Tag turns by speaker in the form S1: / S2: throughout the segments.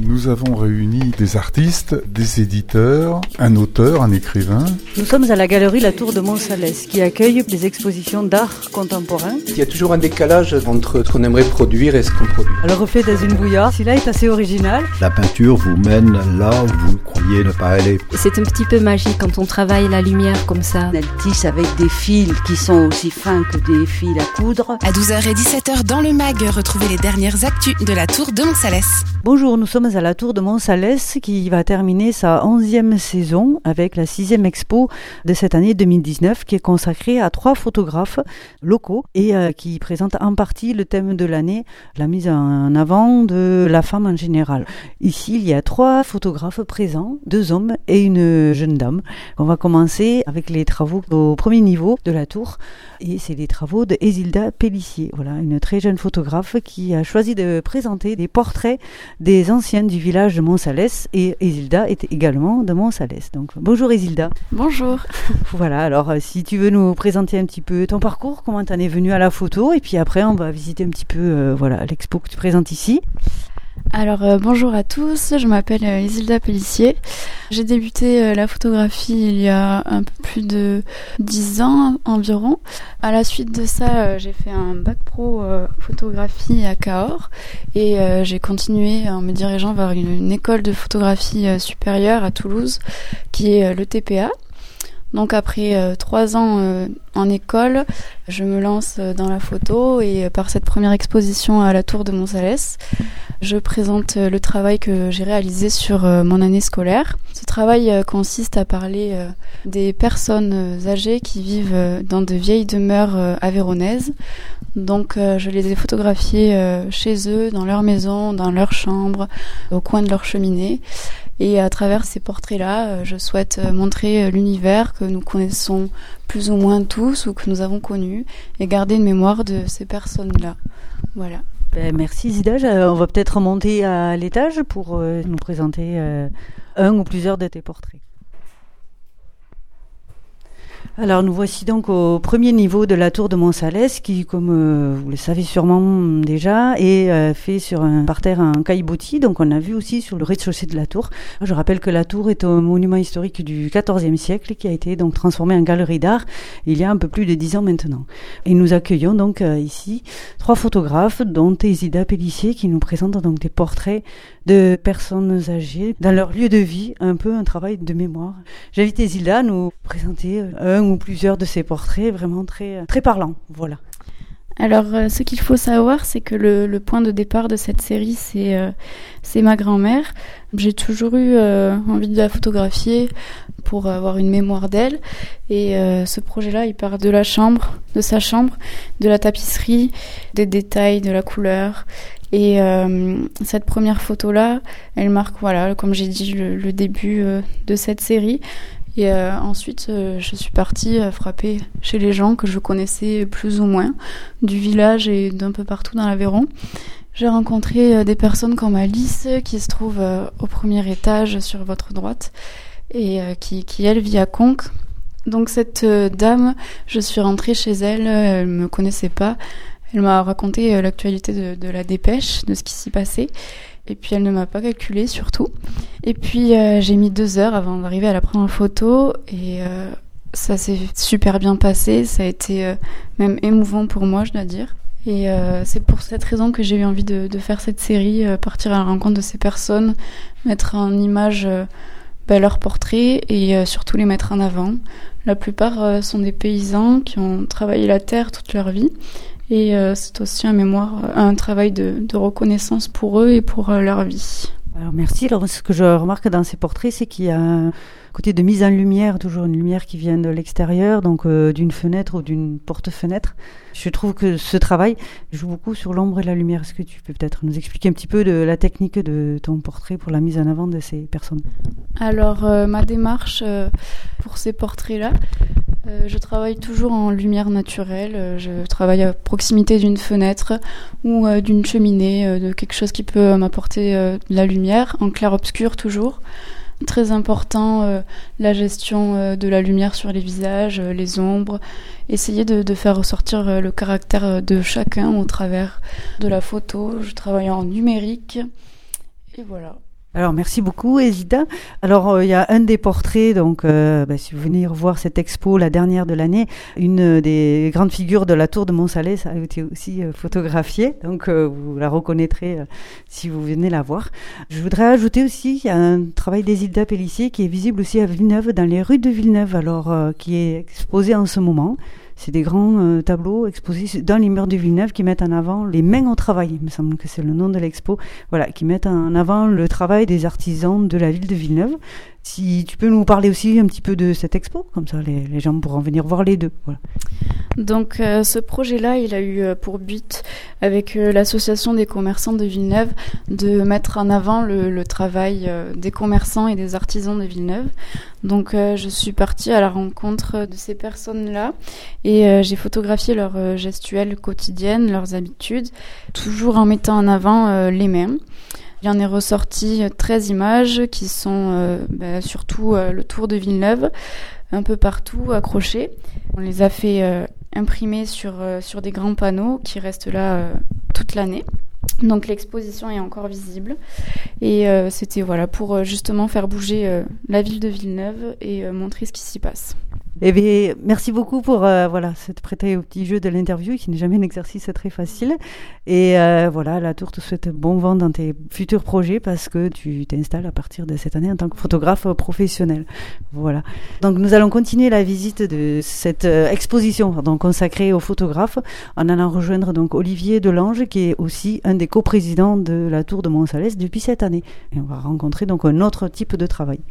S1: Nous avons réuni des artistes, des éditeurs, un auteur, un écrivain.
S2: Nous sommes à la galerie La Tour de Montsalès qui accueille des expositions d'art contemporain.
S3: Il y a toujours un décalage entre ce qu'on aimerait produire et ce qu'on produit.
S2: Le reflet dans une bouillarde, celui-là est assez original.
S4: La peinture vous mène là où vous croyez ne pas aller.
S5: C'est un petit peu magique quand on travaille la lumière comme ça.
S6: Elle tisse avec des fils qui sont aussi fins que des fils à coudre.
S7: À 12h et 17h dans le MAG, retrouvez les dernières actus de la Tour de Montsalès.
S2: Bonjour, nous sommes à la Tour de Montsalès qui va terminer sa 11e saison avec la 6e expo de cette année 2019 qui est consacrée à 3 photographes locaux et qui présente en partie le thème de l'année, la mise en avant de la femme en général. Ici, il y a 3 photographes présents, 2 hommes et une jeune dame. On va commencer avec les travaux au premier niveau de la tour et c'est les travaux de Isilda Pellissier. Voilà, une très jeune photographe qui a choisi de présenter des portraits des anciennes du village de Montsalès et Isilda est également de Montsalès. Donc bonjour Isilda.
S5: Bonjour.
S2: Voilà, alors si tu veux nous présenter un petit peu ton parcours, comment t'en es venue à la photo et puis après on va visiter un petit peu l'expo que tu présentes ici.
S8: Alors bonjour à tous, je m'appelle Isilda Pellissier. J'ai débuté la photographie il y a un peu plus de 10 ans environ. À la suite de ça, j'ai fait un bac pro photographie à Cahors et j'ai continué en me dirigeant vers une école de photographie supérieure à Toulouse qui est l'ETPA. Donc après 3 ans en école, je me lance dans la photo et par cette première exposition à la Tour de Montsalès, je présente le travail que j'ai réalisé sur mon année scolaire. Ce travail consiste à parler des personnes âgées qui vivent dans de vieilles demeures aveyronaises. Donc je les ai photographiées chez eux, dans leur maison, dans leur chambre, au coin de leur cheminée. Et à travers ces portraits-là, je souhaite montrer l'univers que nous connaissons plus ou moins tous ou que nous avons connu et garder une mémoire de ces personnes-là. Voilà.
S2: Merci Zida. On va peut-être remonter à l'étage pour nous présenter un ou plusieurs de tes portraits. Alors nous voici donc au premier niveau de la tour de Montsalès qui, comme vous le savez sûrement déjà, est fait sur un parterre en caillebotis. Donc on a vu aussi sur le rez-de-chaussée de la tour. Je rappelle que la tour est un monument historique du XIVe siècle qui a été donc transformé en galerie d'art il y a un peu plus de 10 ans maintenant. Et nous accueillons donc ici 3 photographes dont Isilda Pellissier qui nous présente donc des portraits de personnes âgées dans leur lieu de vie, un peu un travail de mémoire. J'invite Isilda à nous présenter un ou plusieurs de ces portraits vraiment très, très parlants. Voilà.
S8: Alors, ce qu'il faut savoir, c'est que le point de départ de cette série, c'est ma grand-mère. J'ai toujours eu envie de la photographier pour avoir une mémoire d'elle. Et ce projet-là, il part de de sa chambre, de la tapisserie, des détails, de la couleur. Et cette première photo-là, elle marque, voilà, comme j'ai dit, le début de cette série. Et ensuite, je suis partie frapper chez les gens que je connaissais plus ou moins, du village et d'un peu partout dans l'Aveyron. J'ai rencontré des personnes comme Alice, qui se trouve au premier étage sur votre droite, et qui elle, vit à Conques. Donc cette dame, je suis rentrée chez elle, elle me connaissait pas. Elle m'a raconté l'actualité de la dépêche, de ce qui s'y passait. Et puis elle ne m'a pas calculé surtout. Et puis j'ai mis 2 heures avant d'arriver à la première photo et ça s'est super bien passé. Ça a été même émouvant pour moi, je dois dire. Et c'est pour cette raison que j'ai eu envie de faire cette série, partir à la rencontre de ces personnes, mettre en image leurs portraits et surtout les mettre en avant. La plupart sont des paysans qui ont travaillé la terre toute leur vie. Et c'est aussi un travail de reconnaissance pour eux et pour leur vie.
S2: Alors merci. Alors ce que je remarque dans ces portraits, c'est qu'il y a un côté de mise en lumière, toujours une lumière qui vient de l'extérieur, donc d'une fenêtre ou d'une porte-fenêtre. Je trouve que ce travail joue beaucoup sur l'ombre et la lumière. Est-ce que tu peux peut-être nous expliquer un petit peu de la technique de ton portrait pour la mise en avant de ces personnes ?
S8: Alors ma démarche pour ces portraits-là, je travaille toujours en lumière naturelle. Je travaille à proximité d'une fenêtre ou d'une cheminée, de quelque chose qui peut m'apporter de la lumière, en clair-obscur toujours. Très important, la gestion de la lumière sur les visages, les ombres. Essayer de faire ressortir le caractère de chacun au travers de la photo. Je travaille en numérique et voilà.
S2: Alors merci beaucoup Ezida. Alors il y a un des portraits, donc si vous venez revoir cette expo, la dernière de l'année, une des grandes figures de la tour de Montsalès a été aussi photographiée, donc vous la reconnaîtrez si vous venez la voir. Je voudrais ajouter aussi qu'il y a un travail d'Ezida Pellissier qui est visible aussi à Villeneuve, dans les rues de Villeneuve, alors qui est exposé en ce moment. C'est des grands tableaux exposés dans les murs de Villeneuve qui mettent en avant les mains au travail. Il me semble que c'est le nom de l'expo. Voilà, qui mettent en avant le travail des artisans de la ville de Villeneuve. Si tu peux nous parler aussi un petit peu de cette expo, comme ça les gens pourront venir voir les deux. Voilà.
S8: Donc ce projet-là, il a eu pour but, avec l'association des commerçants de Villeneuve, de mettre en avant le travail des commerçants et des artisans de Villeneuve. Donc je suis partie à la rencontre de ces personnes-là et j'ai photographié leur gestuelle quotidienne, leurs habitudes, toujours en mettant en avant les mains. Il y en est ressorti 13 images qui sont surtout le tour de Villeneuve, un peu partout accrochées. On les a fait imprimer sur des grands panneaux qui restent là toute l'année. Donc l'exposition est encore visible et c'était pour justement faire bouger la ville de Villeneuve et montrer ce qui s'y passe.
S2: Eh bien, merci beaucoup pour s'être prêté au petit jeu de l'interview qui n'est jamais un exercice très facile. Et la Tour te souhaite bon vent dans tes futurs projets parce que tu t'installes à partir de cette année en tant que photographe professionnel. Voilà. Donc nous allons continuer la visite de cette exposition consacrée aux photographes en allant rejoindre donc Olivier Delange qui est aussi un des coprésidents de la Tour de Montsalès depuis cette année. Et on va rencontrer donc un autre type de travail.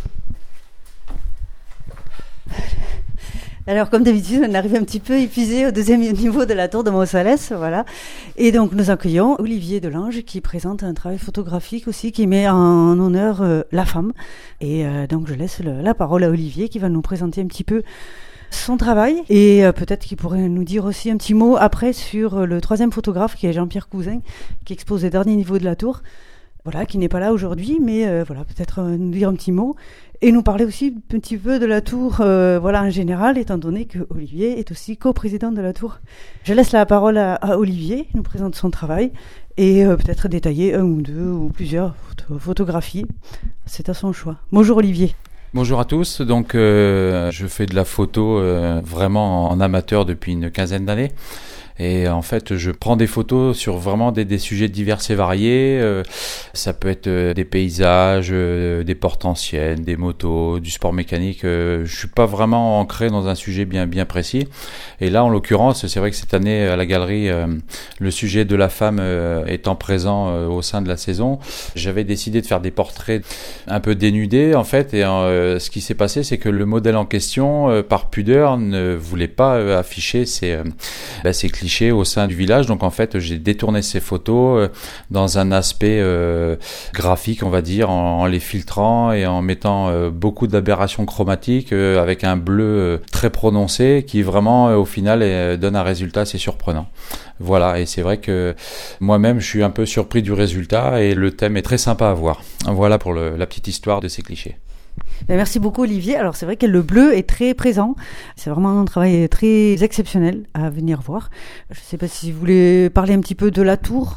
S2: Alors, comme d'habitude, on arrive un petit peu épuisé au deuxième niveau de la tour de Montsalès, voilà. Et donc, nous accueillons Olivier Delange qui présente un travail photographique aussi qui met en honneur la femme. Et donc, je laisse la parole à Olivier qui va nous présenter un petit peu son travail et peut-être qu'il pourrait nous dire aussi un petit mot après sur le troisième photographe qui est Jean-Pierre Cousin qui expose les derniers niveaux de la tour. Voilà, qui n'est pas là aujourd'hui, mais peut-être nous dire un petit mot et nous parler aussi un petit peu de la tour, en général, étant donné que Olivier est aussi coprésident de la tour. Je laisse la parole à Olivier, il nous présente son travail et peut-être détailler un ou deux ou plusieurs photographies. C'est à son choix. Bonjour Olivier.
S9: Bonjour à tous, donc je fais de la photo vraiment en amateur depuis une quinzaine d'années. Et en fait, je prends des photos sur vraiment des sujets divers et variés. Ça peut être des paysages, des portes anciennes, des motos, du sport mécanique. Je suis pas vraiment ancré dans un sujet bien précis. Et là, en l'occurrence, c'est vrai que cette année, à la galerie, le sujet de la femme étant présent au sein de la saison, j'avais décidé de faire des portraits un peu dénudés, en fait. Et ce qui s'est passé, c'est que le modèle en question, par pudeur, ne voulait pas afficher ces clichés au sein du village. Donc en fait j'ai détourné ces photos dans un aspect graphique, on va dire, en les filtrant et en mettant beaucoup d'aberrations chromatiques avec un bleu très prononcé qui vraiment au final donne un résultat assez surprenant. Voilà, et c'est vrai que moi-même je suis un peu surpris du résultat et le thème est très sympa à voir. Voilà pour la petite histoire de ces clichés.
S2: Merci beaucoup Olivier. Alors c'est vrai que le bleu est très présent. C'est vraiment un travail très exceptionnel à venir voir. Je ne sais pas si vous voulez parler un petit peu de la tour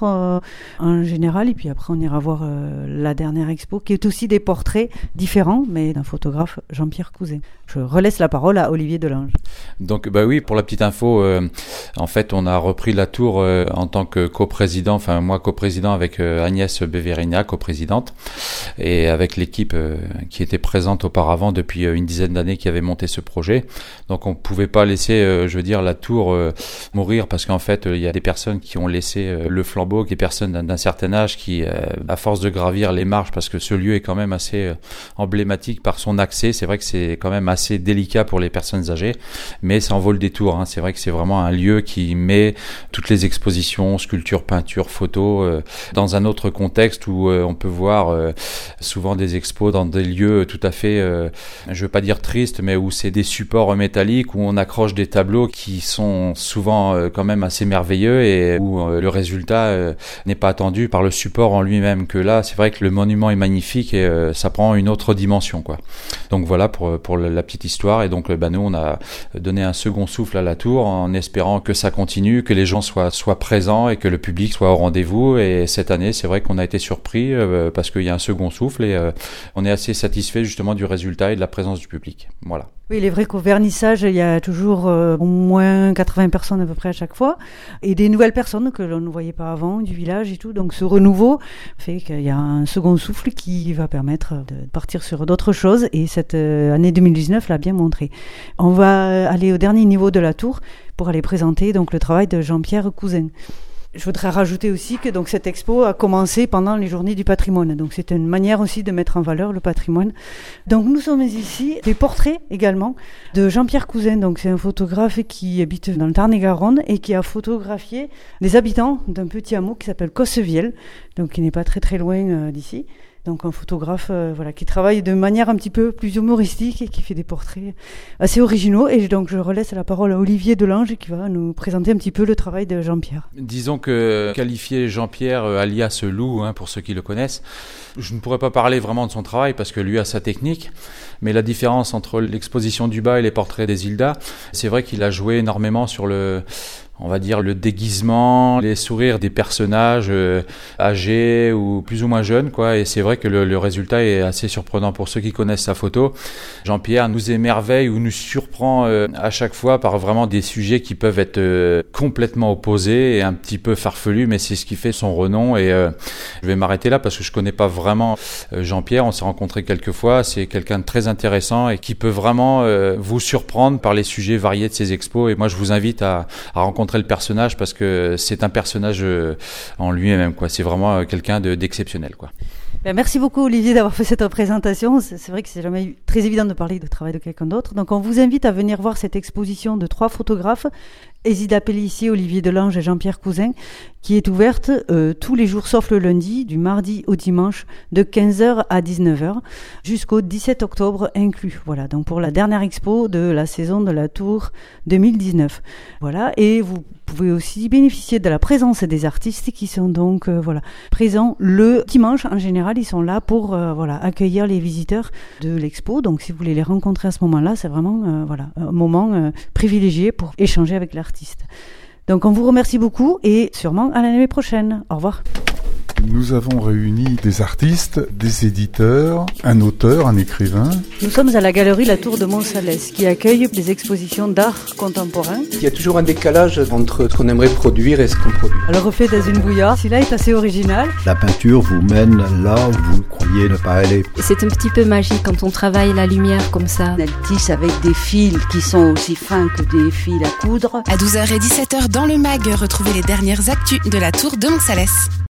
S2: en général et puis après on ira voir la dernière expo qui est aussi des portraits différents mais d'un photographe Jean-Pierre Cousin. Je relaisse la parole à Olivier Delange.
S9: Donc oui, pour la petite info, en fait on a repris la tour en tant que coprésident, enfin moi coprésident avec Agnès Beverina, coprésidente, et avec l'équipe qui était présente auparavant depuis une dizaine d'années qui avait monté ce projet. Donc on pouvait pas laisser, la tour mourir parce qu'en fait il y a des personnes qui ont laissé le flambeau, des personnes d'un certain âge qui, à force de gravir les marches, parce que ce lieu est quand même assez emblématique par son accès, c'est vrai que c'est quand même assez délicat pour les personnes âgées, mais ça en vaut le détour, hein. C'est vrai que c'est vraiment un lieu qui met toutes les expositions, sculptures, peintures, photos dans un autre contexte où on peut voir souvent des expos dans des lieux tout à fait, je veux pas dire tristes, mais où c'est des supports métalliques, où on accroche des tableaux qui sont souvent quand même assez merveilleux et où le résultat n'est pas attendu par le support en lui-même, que là c'est vrai que le monument est magnifique et ça prend une autre dimension, quoi. Donc voilà pour la petite histoire. Et donc nous on a donné un second souffle à la tour en espérant que ça continue, que les gens soient présents et que le public soit au rendez-vous. Et cette année c'est vrai qu'on a été surpris parce qu'il y a un second second souffle et on est assez satisfait justement du résultat et de la présence du public. Voilà.
S2: Oui, il est vrai qu'au vernissage, il y a toujours au moins 80 personnes à peu près à chaque fois, et des nouvelles personnes que l'on ne voyait pas avant, du village et tout. Donc ce renouveau fait qu'il y a un second souffle qui va permettre de partir sur d'autres choses, et cette année 2019 l'a bien montré. On va aller au dernier niveau de la tour pour aller présenter donc le travail de Jean-Pierre Cousin. Je voudrais rajouter aussi que donc cette expo a commencé pendant les Journées du patrimoine. Donc c'est une manière aussi de mettre en valeur le patrimoine. Donc nous sommes ici des portraits également de Jean-Pierre Cousin. Donc c'est un photographe qui habite dans le Tarn-et-Garonne et qui a photographié les habitants d'un petit hameau qui s'appelle Cossevielle, donc qui n'est pas très très loin d'ici. Donc un photographe qui travaille de manière un petit peu plus humoristique et qui fait des portraits assez originaux. Et donc je relaisse la parole à Olivier Delange qui va nous présenter un petit peu le travail de Jean-Pierre.
S9: Disons que qualifier Jean-Pierre alias Lou, pour ceux qui le connaissent, je ne pourrais pas parler vraiment de son travail parce que lui a sa technique. Mais la différence entre l'exposition du bas et les portraits des Hilda, c'est vrai qu'il a joué énormément sur le déguisement, les sourires des personnages âgés ou plus ou moins jeunes, quoi. Et c'est vrai que le résultat est assez surprenant pour ceux qui connaissent sa photo. Jean-Pierre nous émerveille ou nous surprend à chaque fois par vraiment des sujets qui peuvent être complètement opposés et un petit peu farfelus, mais c'est ce qui fait son renom. Et je vais m'arrêter là parce que je connais pas vraiment Jean-Pierre. On s'est rencontrés quelques fois. C'est quelqu'un de très intéressant et qui peut vraiment vous surprendre par les sujets variés de ses expos. Et moi, je vous invite à rencontrer le personnage parce que c'est un personnage en lui-même, quoi. C'est vraiment quelqu'un d'exceptionnel, quoi.
S2: Merci beaucoup Olivier d'avoir fait cette présentation. C'est vrai que c'est jamais très évident de parler de travail de quelqu'un d'autre. Donc on vous invite à venir voir cette exposition de 3 photographes, Hésida Pellissier, Olivier Delange et Jean-Pierre Cousin, qui est ouverte tous les jours sauf le lundi, du mardi au dimanche, de 15h à 19h, jusqu'au 17 octobre inclus. Voilà, donc pour la dernière expo de la saison de la Tour 2019. Voilà, et vous pouvez aussi bénéficier de la présence des artistes qui sont donc présents le dimanche. En général, ils sont là pour accueillir les visiteurs de l'expo. Donc si vous voulez les rencontrer à ce moment-là, c'est vraiment un moment privilégié pour échanger avec l'artiste. Donc on vous remercie beaucoup et sûrement à l'année prochaine. Au revoir.
S1: Nous avons réuni des artistes, des éditeurs, un auteur, un écrivain.
S2: Nous sommes à la galerie La Tour de Montsalès qui accueille des expositions d'art contemporain.
S3: Il y a toujours un décalage entre ce qu'on aimerait produire et ce qu'on produit.
S2: Le reflet dans une bouillarde, celui-là est assez original.
S4: La peinture vous mène là où vous croyez ne pas aller.
S5: C'est un petit peu magique quand on travaille la lumière comme ça.
S6: Elle tisse avec des fils qui sont aussi fins que des fils à coudre.
S7: À 12h et 17h dans le MAG, retrouvez les dernières actus de la Tour de Montsalès.